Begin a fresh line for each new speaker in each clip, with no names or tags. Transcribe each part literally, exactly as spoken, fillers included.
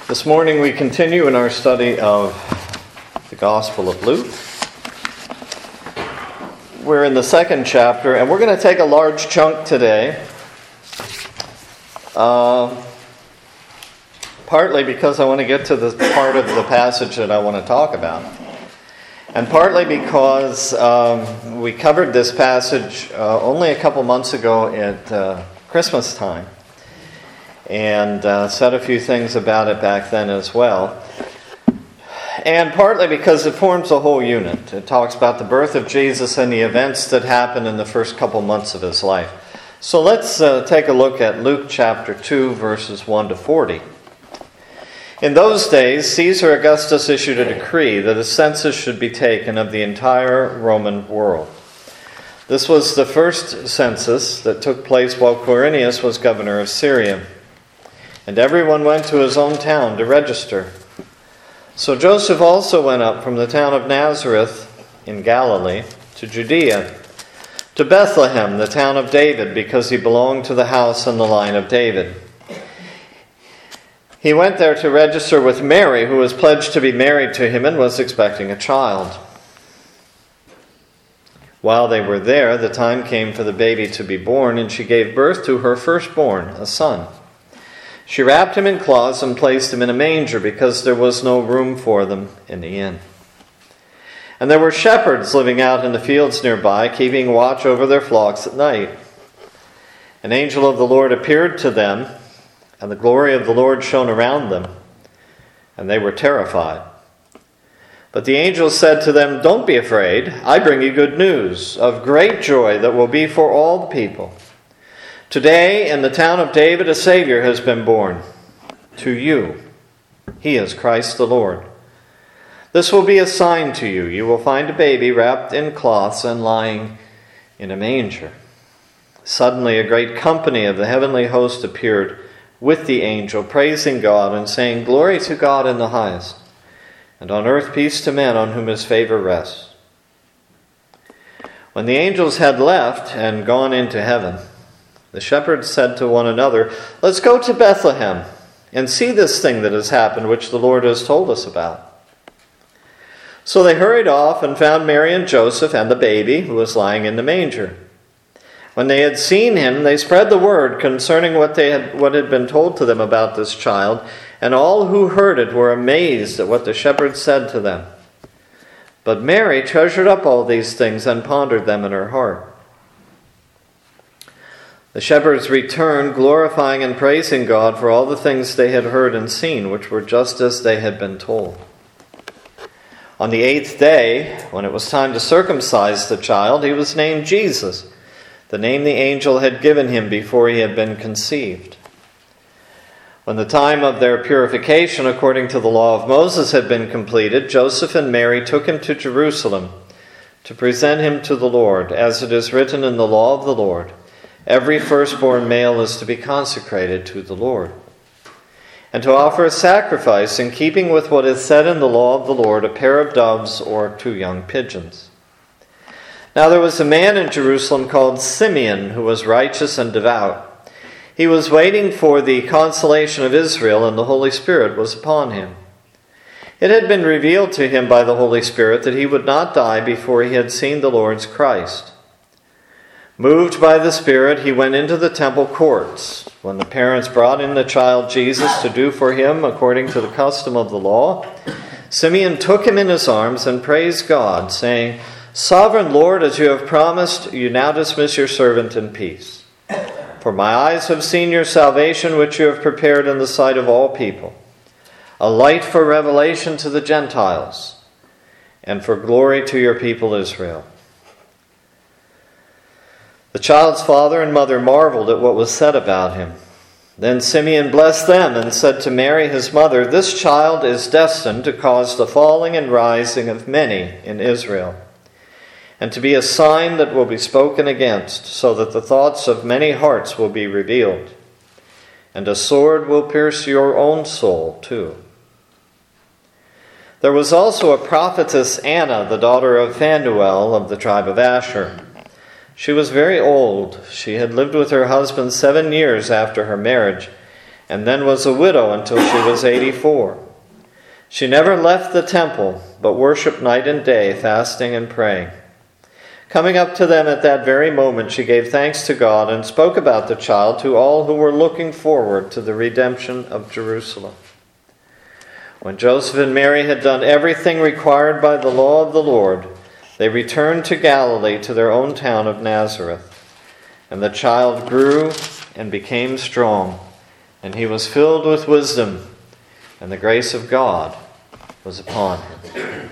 This morning we continue in our study of the Gospel of Luke. We're in the second chapter, and we're going to take a large chunk today. Uh, partly because I want to get to the part of the passage that I want to talk about. And partly because um, we covered this passage uh, only a couple months ago at uh, Christmas time. And uh, said a few things about it back then as well. And partly because it forms a whole unit. It talks about the birth of Jesus and the events that happened in the first couple months of his life. So let's uh, take a look at Luke chapter two, verses one to forty. In those days, Caesar Augustus issued a decree that a census should be taken of the entire Roman world. This was the first census that took place while Quirinius was governor of Syria. And everyone went to his own town to register. So Joseph also went up from the town of Nazareth in Galilee to Judea, to Bethlehem, the town of David, because he belonged to the house and the line of David. He went there to register with Mary, who was pledged to be married to him and was expecting a child. While they were there, the time came for the baby to be born, and she gave birth to her firstborn, a son. She wrapped him in cloths and placed him in a manger because there was no room for them in the inn. And there were shepherds living out in the fields nearby, keeping watch over their flocks at night. An angel of the Lord appeared to them, and the glory of the Lord shone around them, and they were terrified. But the angel said to them, "Don't be afraid. I bring you good news of great joy that will be for all the people. Today, in the town of David, a Savior has been born to you. He is Christ the Lord. This will be a sign to you. You will find a baby wrapped in cloths and lying in a manger." Suddenly, a great company of the heavenly host appeared with the angel, praising God and saying, "Glory to God in the highest, and on earth peace to men on whom his favor rests." When the angels had left and gone into heaven, the shepherds said to one another, "Let's go to Bethlehem and see this thing that has happened, which the Lord has told us about." So they hurried off and found Mary and Joseph and the baby who was lying in the manger. When they had seen him, they spread the word concerning what they had what had been told to them about this child, and all who heard it were amazed at what the shepherds said to them. But Mary treasured up all these things and pondered them in her heart. The shepherds returned, glorifying and praising God for all the things they had heard and seen, which were just as they had been told. On the eighth day, when it was time to circumcise the child, he was named Jesus, the name the angel had given him before he had been conceived. When the time of their purification according to the law of Moses had been completed, Joseph and Mary took him to Jerusalem to present him to the Lord, as it is written in the law of the Lord. Every firstborn male is to be consecrated to the Lord, and to offer a sacrifice in keeping with what is said in the law of the Lord, a pair of doves or two young pigeons. Now there was a man in Jerusalem called Simeon, who was righteous and devout. He was waiting for the consolation of Israel, and the Holy Spirit was upon him. It had been revealed to him by the Holy Spirit that he would not die before he had seen the Lord's Christ. Moved by the Spirit, he went into the temple courts. When the parents brought in the child Jesus to do for him according to the custom of the law, Simeon took him in his arms and praised God, saying, "Sovereign Lord, as you have promised, you now dismiss your servant in peace. For my eyes have seen your salvation, which you have prepared in the sight of all people, a light for revelation to the Gentiles, and for glory to your people Israel." The child's father and mother marveled at what was said about him. Then Simeon blessed them and said to Mary his mother, "This child is destined to cause the falling and rising of many in Israel, and to be a sign that will be spoken against, so that the thoughts of many hearts will be revealed. And a sword will pierce your own soul too." There was also a prophetess Anna, the daughter of Phanuel of the tribe of Asher. She was very old. She had lived with her husband seven years after her marriage, and then was a widow until she was eighty-four. She never left the temple, but worshipped night and day, fasting and praying. Coming up to them at that very moment, she gave thanks to God and spoke about the child to all who were looking forward to the redemption of Jerusalem. When Joseph and Mary had done everything required by the law of the Lord, they returned to Galilee, to their own town of Nazareth. And the child grew and became strong, and he was filled with wisdom, and the grace of God was upon him.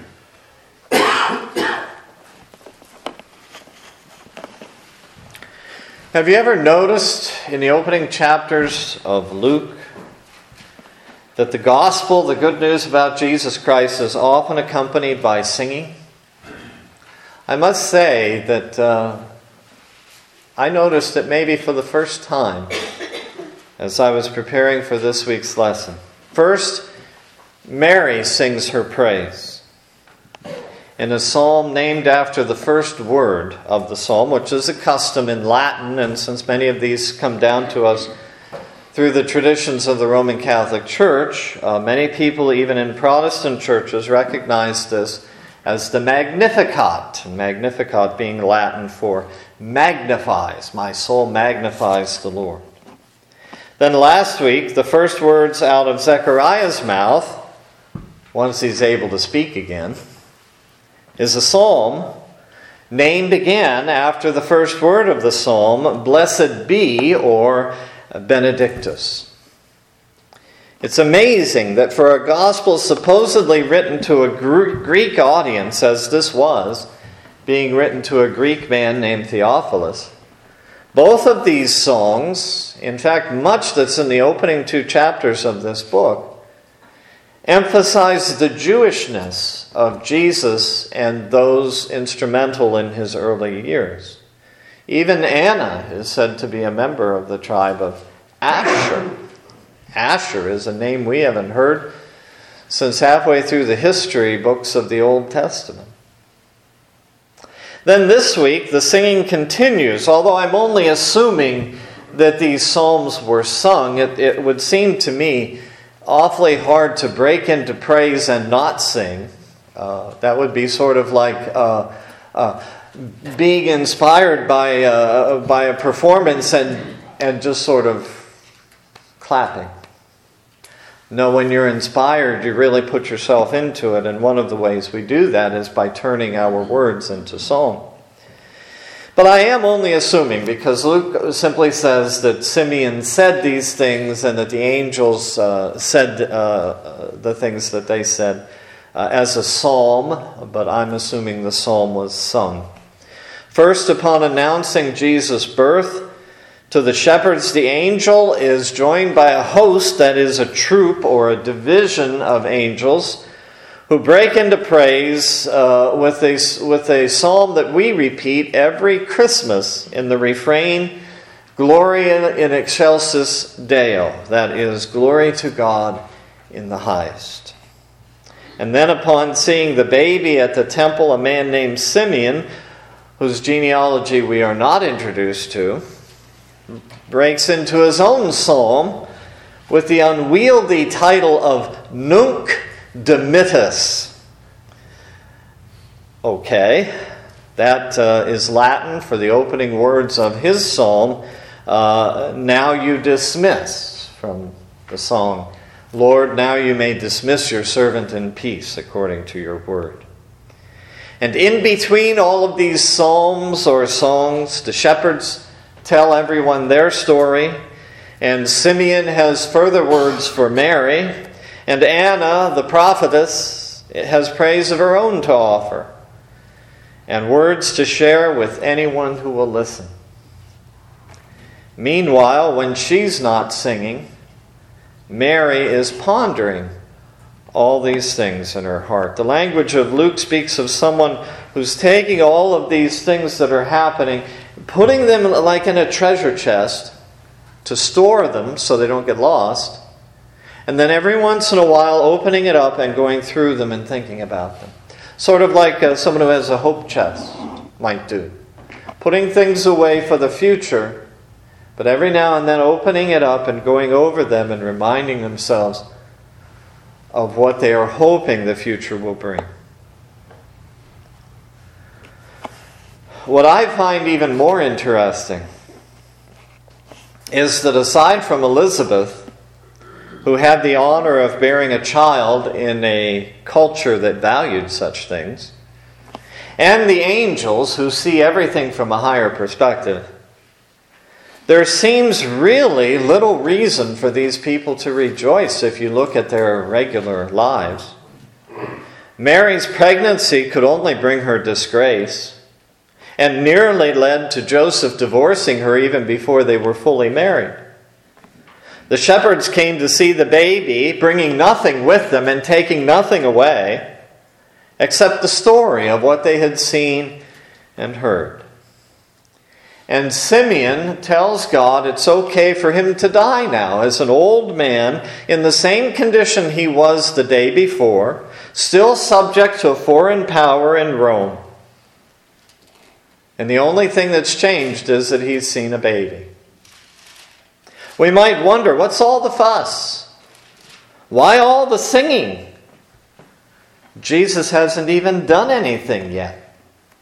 Have you ever noticed in the opening chapters of Luke that the gospel, the good news about Jesus Christ, is often accompanied by singing? I must say that uh, I noticed it maybe for the first time as I was preparing for this week's lesson. First, Mary sings her praise in a psalm named after the first word of the psalm, which is a custom in Latin, and since many of these come down to us through the traditions of the Roman Catholic Church, uh, many people, even in Protestant churches, recognize this as the Magnificat. Magnificat being Latin for magnifies. My soul magnifies the Lord. Then last week, the first words out of Zechariah's mouth, once he's able to speak again, is a psalm named again after the first word of the psalm, Blessed be, or Benedictus. It's amazing that for a gospel supposedly written to a Greek audience, as this was, being written to a Greek man named Theophilus, both of these songs, in fact much that's in the opening two chapters of this book, emphasize the Jewishness of Jesus and those instrumental in his early years. Even Anna is said to be a member of the tribe of Asher. Asher is a name we haven't heard since halfway through the history books of the Old Testament. Then this week, the singing continues. Although I'm only assuming that these psalms were sung, it, it would seem to me awfully hard to break into praise and not sing. Uh, that would be sort of like uh, uh, being inspired by uh, by a performance and and just sort of clapping. No, when you're inspired, you really put yourself into it, and one of the ways we do that is by turning our words into song. But I am only assuming, because Luke simply says that Simeon said these things and that the angels uh, said uh, the things that they said uh, as a psalm, but I'm assuming the psalm was sung. First, upon announcing Jesus' birth to the shepherds, the angel is joined by a host, that is a troop or a division of angels, who break into praise uh, with a, with a psalm that we repeat every Christmas in the refrain, Gloria in excelsis Deo, that is, glory to God in the highest. And then upon seeing the baby at the temple, a man named Simeon, whose genealogy we are not introduced to, breaks into his own psalm with the unwieldy title of Nunc Dimittis. Okay, that uh, is Latin for the opening words of his psalm, uh, Now you dismiss, from the song, Lord, now you may dismiss your servant in peace according to your word. And in between all of these psalms or songs, the shepherds tell everyone their story, and Simeon has further words for Mary, and Anna, the prophetess, has praise of her own to offer, and words to share with anyone who will listen. Meanwhile, when she's not singing, Mary is pondering all these things in her heart. The language of Luke speaks of someone who's taking all of these things that are happening, putting them like in a treasure chest to store them so they don't get lost, and then every once in a while opening it up and going through them and thinking about them. Sort of like uh, someone who has a hope chest might do. Putting things away for the future, but every now and then opening it up and going over them and reminding themselves of what they are hoping the future will bring. What I find even more interesting is that aside from Elizabeth, who had the honor of bearing a child in a culture that valued such things, and the angels who see everything from a higher perspective, there seems really little reason for these people to rejoice if you look at their regular lives. Mary's pregnancy could only bring her disgrace, and nearly led to Joseph divorcing her even before they were fully married. The shepherds came to see the baby, bringing nothing with them and taking nothing away, except the story of what they had seen and heard. And Simeon tells God it's okay for him to die now as an old man in the same condition he was the day before, still subject to a foreign power in Rome. And the only thing that's changed is that he's seen a baby. We might wonder, what's all the fuss? Why all the singing? Jesus hasn't even done anything yet.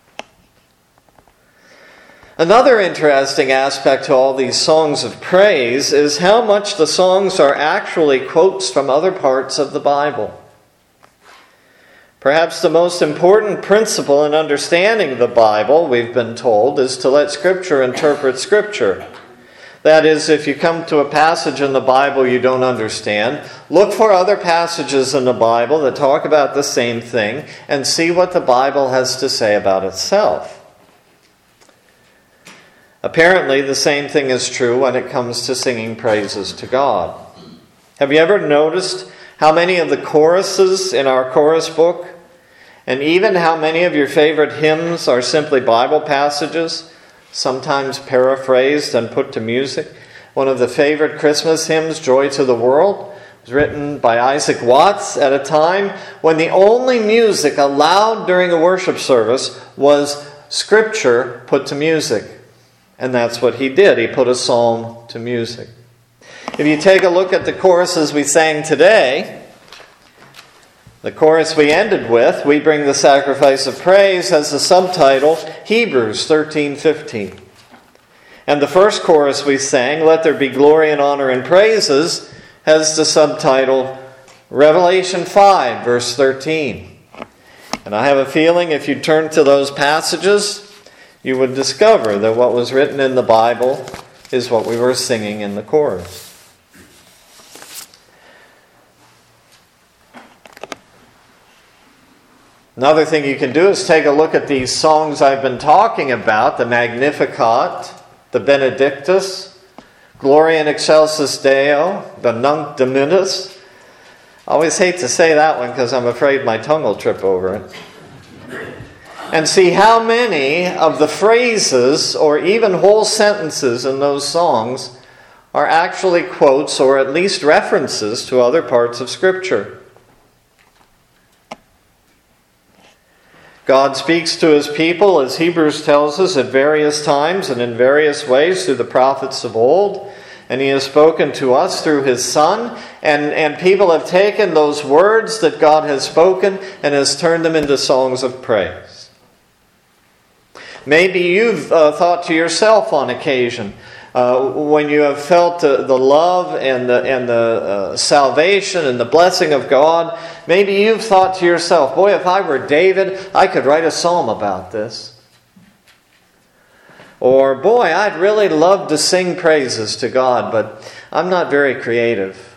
Another interesting aspect to all these songs of praise is how much the songs are actually quotes from other parts of the Bible. Perhaps the most important principle in understanding the Bible, we've been told, is to let Scripture interpret Scripture. That is, if you come to a passage in the Bible you don't understand, look for other passages in the Bible that talk about the same thing and see what the Bible has to say about itself. Apparently, the same thing is true when it comes to singing praises to God. Have you ever noticed how many of the choruses in our chorus book, and even how many of your favorite hymns are simply Bible passages, sometimes paraphrased and put to music? One of the favorite Christmas hymns, Joy to the World, was written by Isaac Watts at a time when the only music allowed during a worship service was Scripture put to music. And that's what he did. He put a psalm to music. If you take a look at the choruses we sang today, the chorus we ended with, We Bring the Sacrifice of Praise, has the subtitle Hebrews thirteen fifteen. And the first chorus we sang, Let There Be Glory and Honor and Praises, has the subtitle Revelation five, verse thirteen. And I have a feeling if you turn to those passages, you would discover that what was written in the Bible is what we were singing in the chorus. Another thing you can do is take a look at these songs I've been talking about, the Magnificat, the Benedictus, Gloria in Excelsis Deo, the Nunc Dimittis. I always hate to say that one because I'm afraid my tongue will trip over it. And see how many of the phrases or even whole sentences in those songs are actually quotes or at least references to other parts of Scripture. God speaks to His people, as Hebrews tells us, at various times and in various ways through the prophets of old. And He has spoken to us through His Son. And, and people have taken those words that God has spoken and has turned them into songs of praise. Maybe you've uh, thought to yourself on occasion, uh, when you have felt uh, the love and the, and the uh, salvation and the blessing of God, maybe you've thought to yourself, boy, if I were David, I could write a psalm about this. Or, boy, I'd really love to sing praises to God, but I'm not very creative.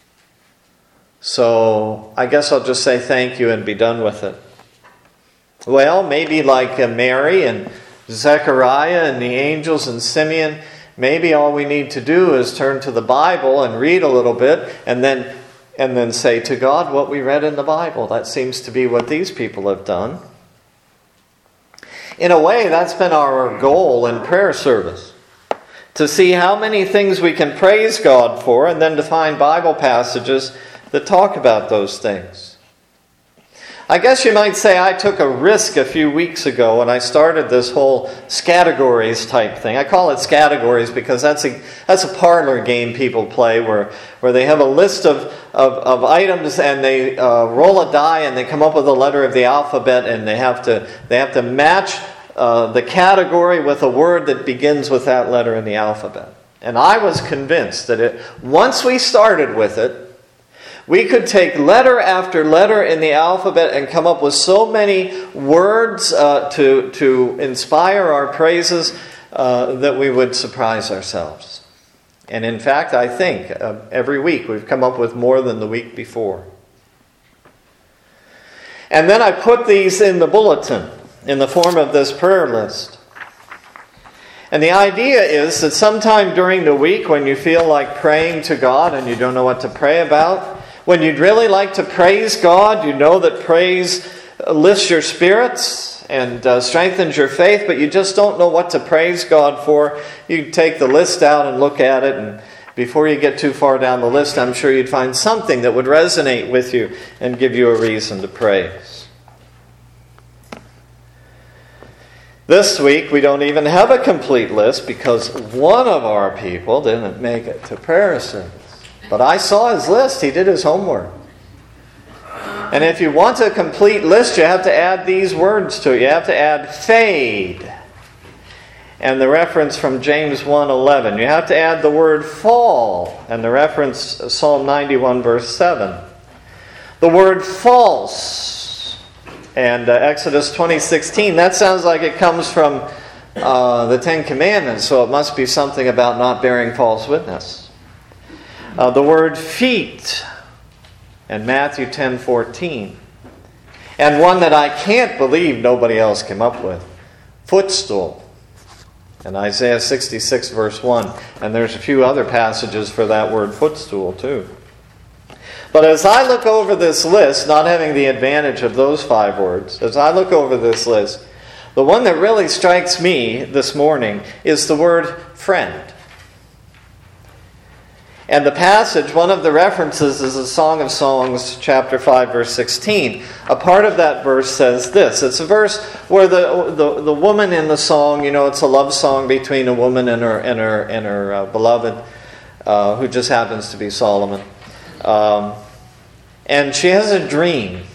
So I guess I'll just say thank you and be done with it. Well, maybe like uh, Mary and Zechariah and the angels and Simeon, maybe all we need to do is turn to the Bible and read a little bit and then and then say to God what we read in the Bible. That seems to be what these people have done. In a way, that's been our goal in prayer service. To see how many things we can praise God for and then to find Bible passages that talk about those things. I guess you might say I took a risk a few weeks ago when I started this whole Scattergories type thing. I call it Scattergories because that's a that's a parlor game people play where, where they have a list of, of, of items and they uh, roll a die and they come up with a letter of the alphabet and they have to they have to match uh, the category with a word that begins with that letter in the alphabet. And I was convinced that it, once we started with it, we could take letter after letter in the alphabet and come up with so many words uh, to, to inspire our praises uh, that we would surprise ourselves. And in fact, I think uh, every week we've come up with more than the week before. And then I put these in the bulletin in the form of this prayer list. And the idea is that sometime during the week when you feel like praying to God and you don't know what to pray about, when you'd really like to praise God, you know that praise lifts your spirits and uh, strengthens your faith, but you just don't know what to praise God for, you take the list out and look at it, and before you get too far down the list, I'm sure you'd find something that would resonate with you and give you a reason to praise. This week, we don't even have a complete list because one of our people didn't make it to prayer service. But I saw his list. He did his homework. And if you want a complete list, you have to add these words to it. You have to add fade. And the reference from James one eleven. You have to add the word fall. And the reference Psalm ninety-one verse seven. The word false. And uh, Exodus twenty sixteen. That sounds like it comes from uh, the Ten Commandments. So it must be something about not bearing false witness. Uh, the word feet, and Matthew ten fourteen. And one that I can't believe nobody else came up with, footstool, and Isaiah sixty-six verse one. And there's a few other passages for that word footstool too. But as I look over this list, not having the advantage of those five words, as I look over this list, the one that really strikes me this morning is the word friend. And the passage, one of the references is a Song of Songs, chapter five, verse sixteen. A part of that verse says this. It's a verse where the the, the woman in the song, you know, it's a love song between a woman and her and her and her uh, beloved, uh, who just happens to be Solomon. Um, and she has a dream.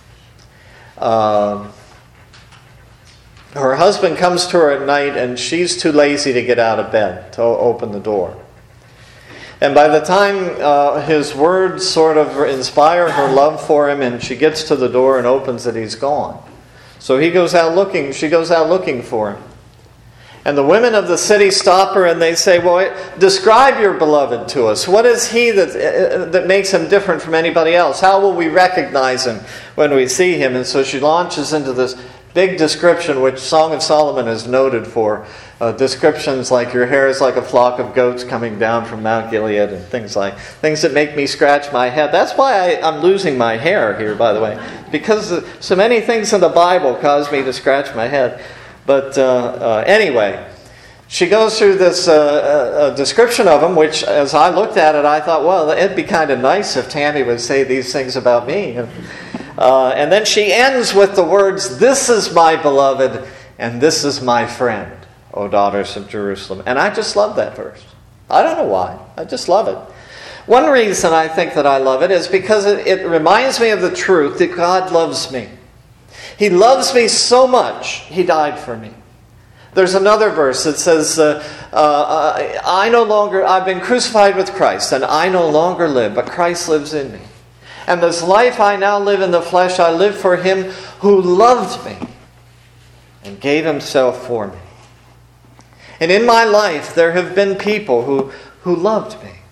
Uh, her husband comes to her at night, and she's too lazy to get out of bed to open the door. And by the time uh, his words sort of inspire her love for him and she gets to the door and opens it, he's gone. So he goes out looking, she goes out looking for him. And the women of the city stop her and they say, well, describe your beloved to us. What is he that, uh, that makes him different from anybody else? How will we recognize him when we see him? And so she launches into this big description, which Song of Solomon is noted for. Uh, descriptions like your hair is like a flock of goats coming down from Mount Gilead and things like things that make me scratch my head. That's why I, I'm losing my hair here, by the way, because so many things in the Bible cause me to scratch my head. But uh, uh, anyway, she goes through this uh, uh, description of him, which as I looked at it, I thought, well, it'd be kind of nice if Tammy would say these things about me. And, uh, and then she ends with the words, "This is my beloved, and this is my friend, O daughters of Jerusalem." And I just love that verse. I don't know why. I just love it. One reason I think that I love it is because it, it reminds me of the truth that God loves me. He loves me so much, He died for me. There's another verse that says, uh, uh, I no longer, I've been crucified with Christ, and I no longer live, but Christ lives in me. And this life I now live in the flesh, I live for Him who loved me and gave Himself for me. And in my life, there have been people who, who loved me.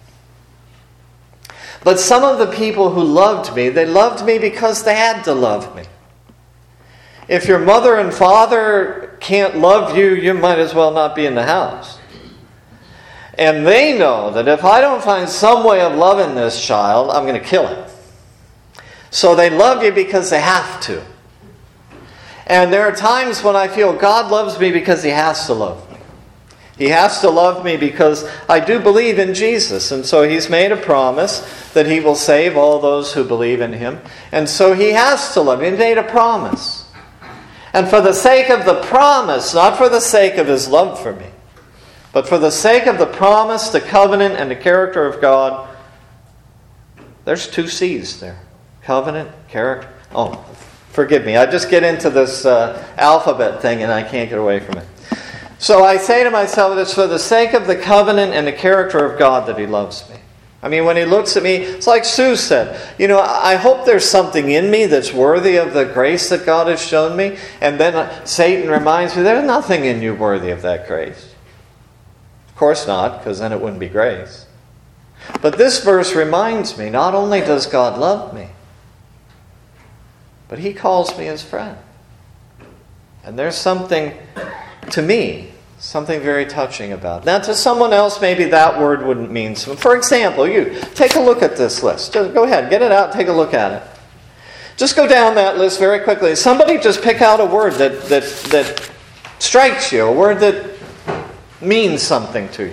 But some of the people who loved me, they loved me because they had to love me. If your mother and father can't love you, you might as well not be in the house. And they know that if I don't find some way of loving this child, I'm going to kill him. So they love you because they have to. And there are times when I feel God loves me because He has to love me. He has to love me because I do believe in Jesus. And so he's made a promise that he will save all those who believe in him. And so he has to love me. He made a promise. And for the sake of the promise, not for the sake of his love for me, but for the sake of the promise, the covenant, and the character of God, there's two C's there. Covenant, character. Oh, forgive me. I just get into this uh, alphabet thing and I can't get away from it. So I say to myself, it's for the sake of the covenant and the character of God that he loves me. I mean, when he looks at me, it's like Sue said, you know, I hope there's something in me that's worthy of the grace that God has shown me. And then Satan reminds me, there's nothing in you worthy of that grace. Of course not, because then it wouldn't be grace. But this verse reminds me, not only does God love me, but he calls me his friend. And there's something, to me, something very touching about it. Now, to someone else, maybe that word wouldn't mean something. For example, you, take a look at this list. Just go ahead, get it out, take a look at it. Just go down that list very quickly. Somebody just pick out a word that, that, that strikes you, a word that means something to you.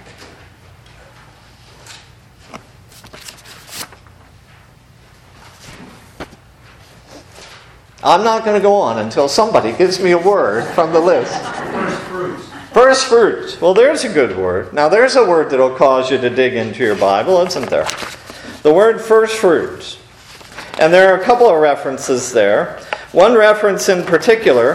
I'm not going to go on until somebody gives me a word from the list.
First fruits.
First fruits. Well, there's a good word. Now, there's a word that will cause you to dig into your Bible, isn't there? The word first fruits. And there are a couple of references there. One reference in particular,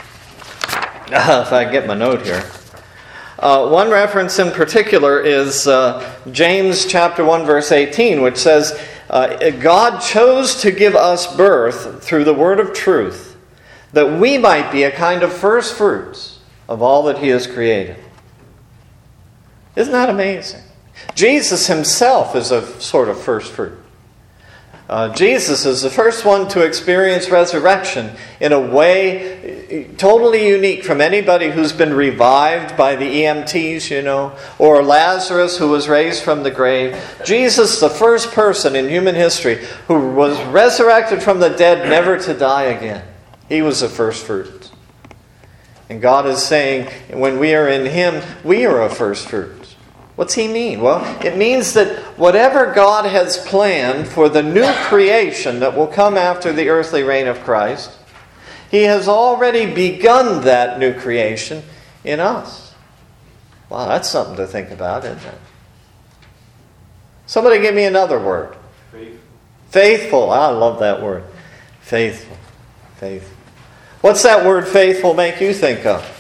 if I get my note here. Uh, one reference in particular is uh, James chapter one, verse eighteen, which says, uh, God chose to give us birth through the word of truth, that we might be a kind of first fruits of all that he has created. Isn't that amazing? Jesus himself is a sort of first fruit. Uh, Jesus is the first one to experience resurrection in a way totally unique from anybody who's been revived by the E M Ts, you know, or Lazarus who was raised from the grave. Jesus, the first person in human history who was resurrected from the dead, never to die again. He was the first fruit. And God is saying, when we are in him, we are a first fruit. What's he mean? Well, it means that whatever God has planned for the new creation that will come after the earthly reign of Christ, he has already begun that new creation in us. Wow, that's something to think about, isn't it? Somebody give me another word.
Faithful.
Faithful. I love that word. Faithful. Faithful. What's that word faithful make you think of?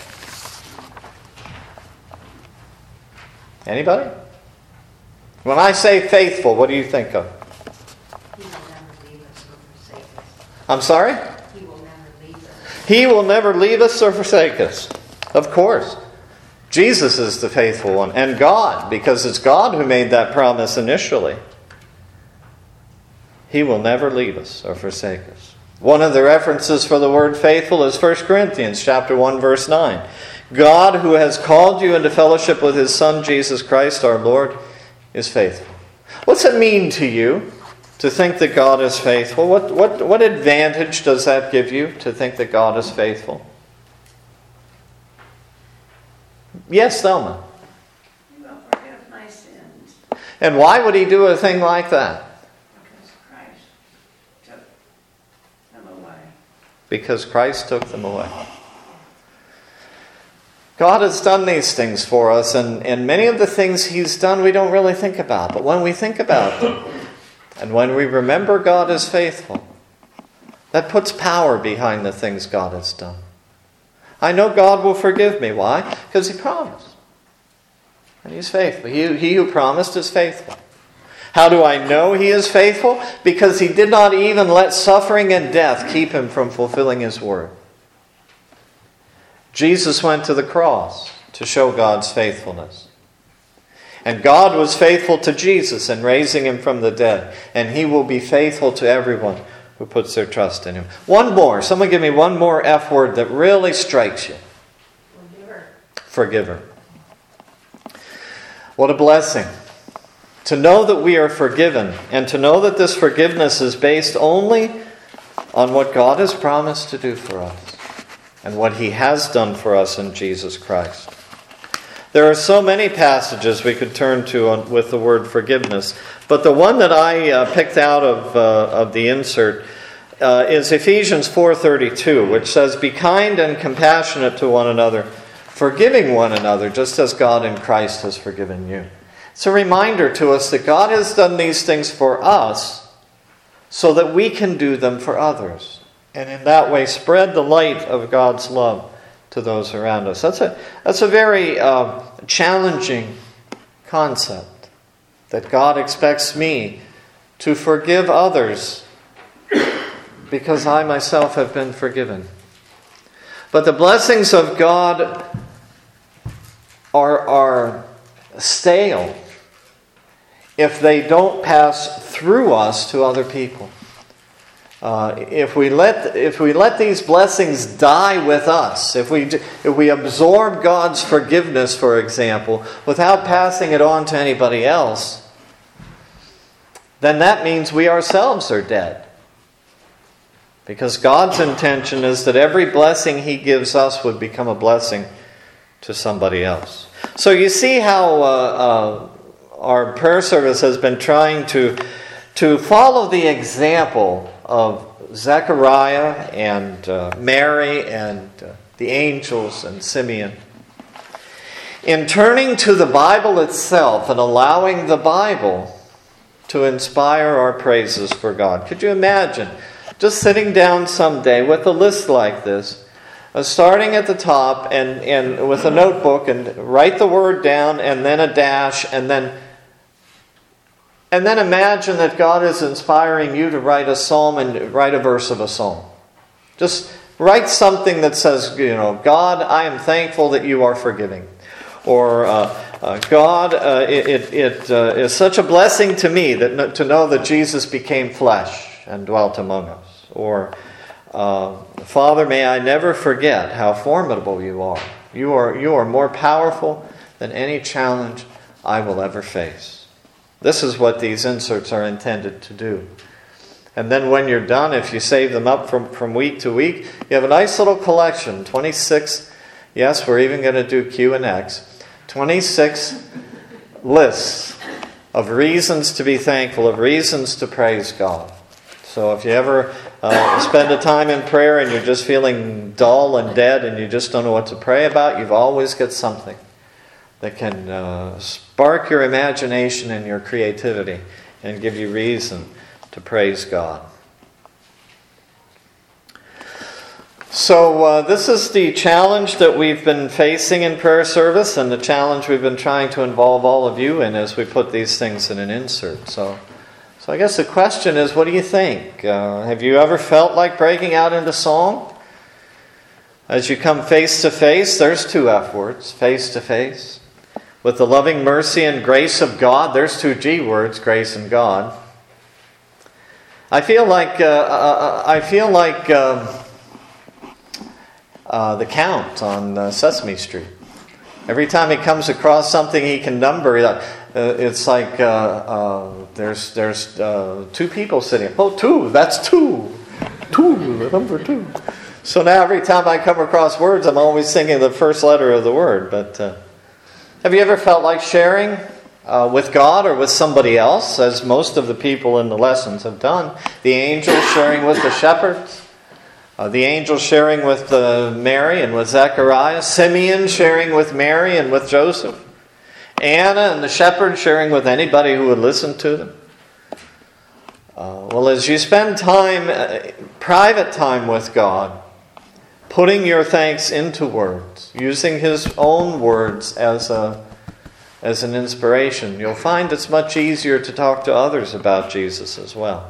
Anybody? When I say faithful, what do you think of?
He will never leave us or forsake us.
I'm sorry?
He will never leave us.
He will never leave us or forsake us. Of course. Jesus is the faithful one. And God, because it's God who made that promise initially. He will never leave us or forsake us. One of the references for the word faithful is First Corinthians chapter one, verse nine. God, who has called you into fellowship with his Son, Jesus Christ, our Lord, is faithful. What's it mean to you to think that God is faithful? What, what, what advantage does that give you to think that God is faithful? Yes, Thelma.
He will forgive my sins.
And why would he do a thing like that?
Because Christ took them away.
Because Christ took them away. God has done these things for us, and, and many of the things he's done we don't really think about. But when we think about them, and when we remember God is faithful, that puts power behind the things God has done. I know God will forgive me. Why? Because he promised. And he's faithful. He, he who promised is faithful. How do I know he is faithful? Because he did not even let suffering and death keep him from fulfilling his word. Jesus went to the cross to show God's faithfulness. And God was faithful to Jesus in raising him from the dead. And he will be faithful to everyone who puts their trust in him. One more. Someone give me one more F word that really strikes you.
Forgiver.
Forgiver. What a blessing. To know that we are forgiven. And to know that this forgiveness is based only on what God has promised to do for us. And what he has done for us in Jesus Christ. There are so many passages we could turn to on, with the word forgiveness, but the one that I uh, picked out of uh, of the insert uh, is Ephesians four thirty-two, which says, "Be kind and compassionate to one another, forgiving one another, just as God in Christ has forgiven you." It's a reminder to us that God has done these things for us so that we can do them for others, and in that way spread the light of God's love to those around us. That's a that's a very uh, challenging concept, that God expects me to forgive others because I myself have been forgiven. But the blessings of God are are stale if they don't pass through us to other people. Uh, if we let if we let these blessings die with us, if we if we absorb God's forgiveness, for example, without passing it on to anybody else, then that means we ourselves are dead. Because God's intention is that every blessing He gives us would become a blessing to somebody else. So you see how uh, uh, our prayer service has been trying to to follow the example of Zechariah and uh, Mary and uh, the angels and Simeon. In turning to the Bible itself and allowing the Bible to inspire our praises for God. Could you imagine just sitting down someday with a list like this, uh, starting at the top and, and with a notebook, and write the word down and then a dash, and then And then imagine that God is inspiring you to write a psalm and write a verse of a psalm. Just write something that says, you know, God, I am thankful that you are forgiving. Or, uh, uh, God, uh, it, it, it uh, is such a blessing to me that to know that Jesus became flesh and dwelt among us. Or, uh, Father, may I never forget how formidable you are. You are, you are more powerful than any challenge I will ever face. This is what these inserts are intended to do. And then when you're done, if you save them up from, from week to week, you have a nice little collection. twenty-six, yes, we're even going to do Q and X. twenty-six lists of reasons to be thankful, of reasons to praise God. So if you ever uh, spend a time in prayer and you're just feeling dull and dead and you just don't know what to pray about, you've always got something that can uh, spark your imagination and your creativity and give you reason to praise God. So uh, this is the challenge that we've been facing in prayer service, and the challenge we've been trying to involve all of you in as we put these things in an insert. So, so I guess the question is, what do you think? Uh, have you ever felt like breaking out into song? As you come face to face, there's two F words, face to face. With the loving mercy and grace of God, there's two G words, grace and God. I feel like uh, uh, I feel like uh, uh, the Count on uh, Sesame Street. Every time he comes across something he can number, uh, it's like uh, uh, there's there's uh, two people sitting. Oh, two, that's two, two, number two. So now every time I come across words, I'm always thinking the first letter of the word, but. Uh, Have you ever felt like sharing uh, with God or with somebody else, as most of the people in the lessons have done? The angels sharing with the shepherds, uh, the angels sharing with uh, Mary and with Zechariah, Simeon sharing with Mary and with Joseph, Anna and the shepherds sharing with anybody who would listen to them. Uh, well, as you spend time, uh, private time with God, putting your thanks into words, using His own words as a as an inspiration, you'll find it's much easier to talk to others about Jesus as well.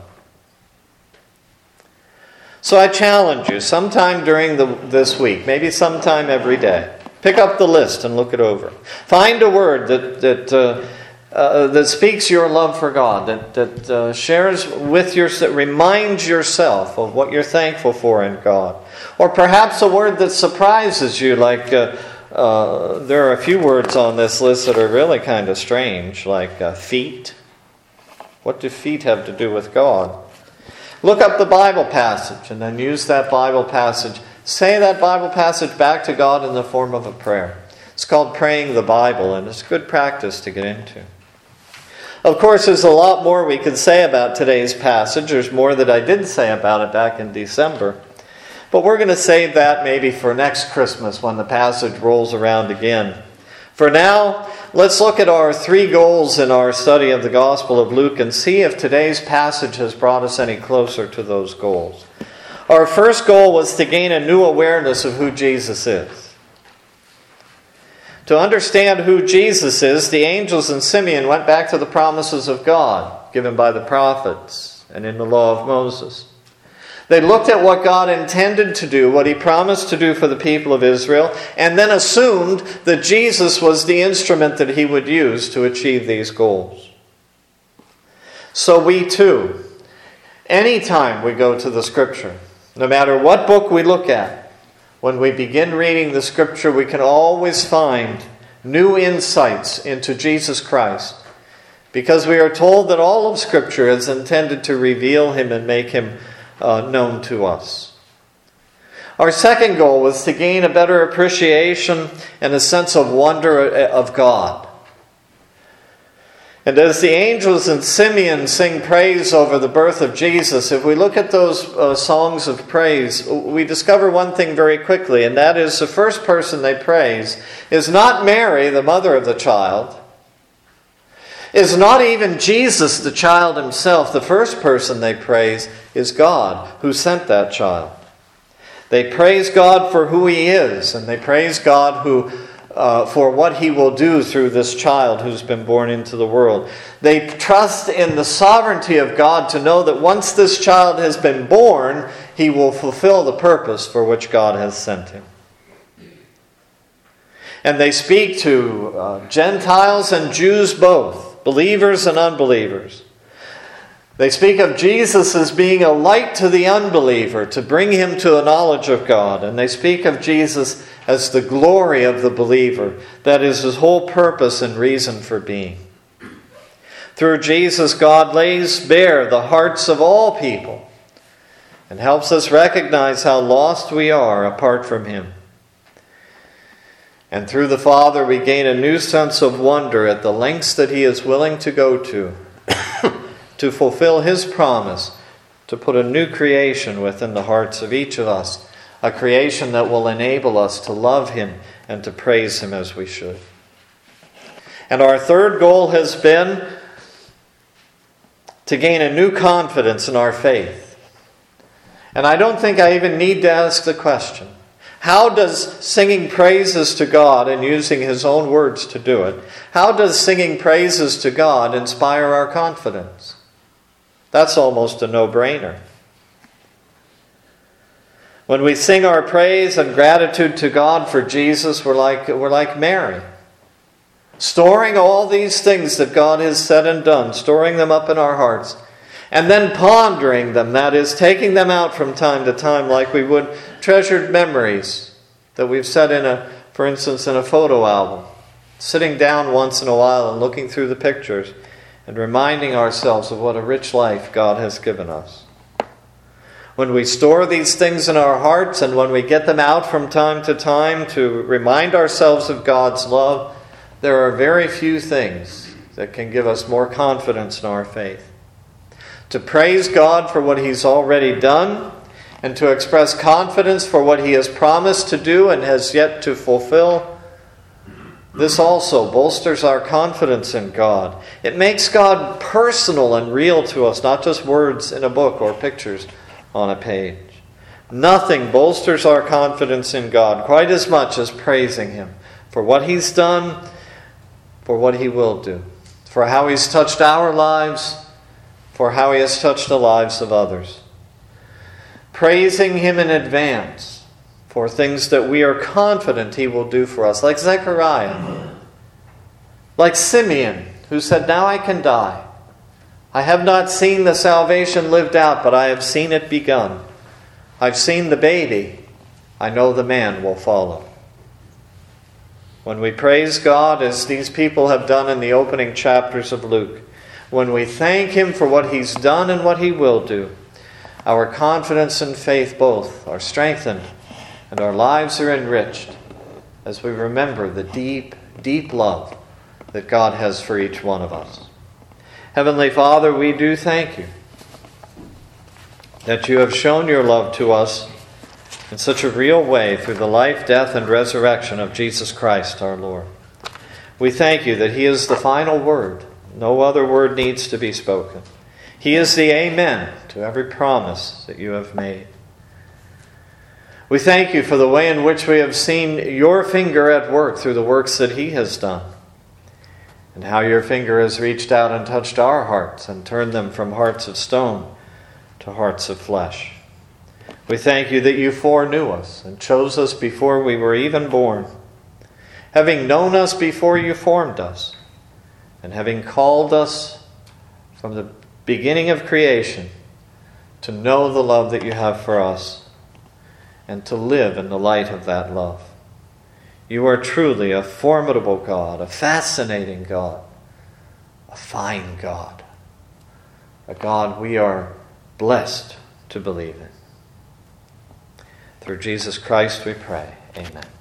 So I challenge you, sometime during the, this week, maybe sometime every day, pick up the list and look it over. Find a word that that uh, uh, that speaks your love for God, that that uh, shares with your, that reminds yourself of what you're thankful for in God. Or perhaps a word that surprises you, like uh, uh, there are a few words on this list that are really kind of strange, like uh, feet. What do feet have to do with God? Look up the Bible passage and then use that Bible passage. Say that Bible passage back to God in the form of a prayer. It's called praying the Bible, and it's good practice to get into. Of course, there's a lot more we could say about today's passage. There's more that I did say about it back in December. But we're going to save that maybe for next Christmas when the passage rolls around again. For now, let's look at our three goals in our study of the Gospel of Luke and see if today's passage has brought us any closer to those goals. Our first goal was to gain a new awareness of who Jesus is. To understand who Jesus is, the angels and Simeon went back to the promises of God given by the prophets and in the law of Moses. They looked at what God intended to do, what He promised to do for the people of Israel, and then assumed that Jesus was the instrument that He would use to achieve these goals. So we too, anytime we go to the Scripture, no matter what book we look at, when we begin reading the Scripture, we can always find new insights into Jesus Christ, because we are told that all of Scripture is intended to reveal Him and make Him uh, known to us. Our second goal was to gain a better appreciation and a sense of wonder of God. And as the angels and Simeon sing praise over the birth of Jesus, if we look at those uh, songs of praise, we discover one thing very quickly, and that is the first person they praise is not Mary, the mother of the child, is not even Jesus, the child himself. The first person they praise is God, who sent that child. They praise God for who He is, and they praise God who Uh, for what He will do through this child who's been born into the world. They trust in the sovereignty of God to know that once this child has been born, He will fulfill the purpose for which God has sent Him. And they speak to uh, Gentiles and Jews both, believers and unbelievers. They speak of Jesus as being a light to the unbeliever, to bring him to a knowledge of God. And they speak of Jesus as the glory of the believer. That is His whole purpose and reason for being. Through Jesus, God lays bare the hearts of all people and helps us recognize how lost we are apart from Him. And through the Father, we gain a new sense of wonder at the lengths that He is willing to go to to fulfill His promise to put a new creation within the hearts of each of us, a creation that will enable us to love Him and to praise Him as we should. And our third goal has been to gain a new confidence in our faith. And I don't think I even need to ask the question, how does singing praises to God and using His own words to do it, how does singing praises to God inspire our confidence? That's almost a no-brainer. When we sing our praise and gratitude to God for Jesus, we're like, we're like Mary, storing all these things that God has said and done, storing them up in our hearts, and then pondering them, that is, taking them out from time to time like we would treasured memories that we've set in a, for instance, in a photo album, sitting down once in a while and looking through the pictures and reminding ourselves of what a rich life God has given us. When we store these things in our hearts and when we get them out from time to time to remind ourselves of God's love, there are very few things that can give us more confidence in our faith. To praise God for what He's already done and to express confidence for what He has promised to do and has yet to fulfill, this also bolsters our confidence in God. It makes God personal and real to us, not just words in a book or pictures on a page. Nothing bolsters our confidence in God quite as much as praising Him for what He's done, for what He will do, for how He's touched our lives, for how He has touched the lives of others. Praising Him in advance for things that we are confident He will do for us, like Zechariah, like Simeon, who said, "Now I can die. I have not seen the salvation lived out, but I have seen it begun. I've seen the baby. I know the man will follow." When we praise God, as these people have done in the opening chapters of Luke, when we thank Him for what He's done and what He will do, our confidence and faith both are strengthened and our lives are enriched as we remember the deep, deep love that God has for each one of us. Heavenly Father, we do thank you that you have shown your love to us in such a real way through the life, death, and resurrection of Jesus Christ our Lord. We thank you that He is the final word. No other word needs to be spoken. He is the amen to every promise that you have made. We thank you for the way in which we have seen your finger at work through the works that He has done, and how your finger has reached out and touched our hearts and turned them from hearts of stone to hearts of flesh. We thank you that you foreknew us and chose us before we were even born, having known us before you formed us, and having called us from the beginning of creation to know the love that you have for us and to live in the light of that love. You are truly a formidable God, a fascinating God, a fine God, a God we are blessed to believe in. Through Jesus Christ we pray. Amen.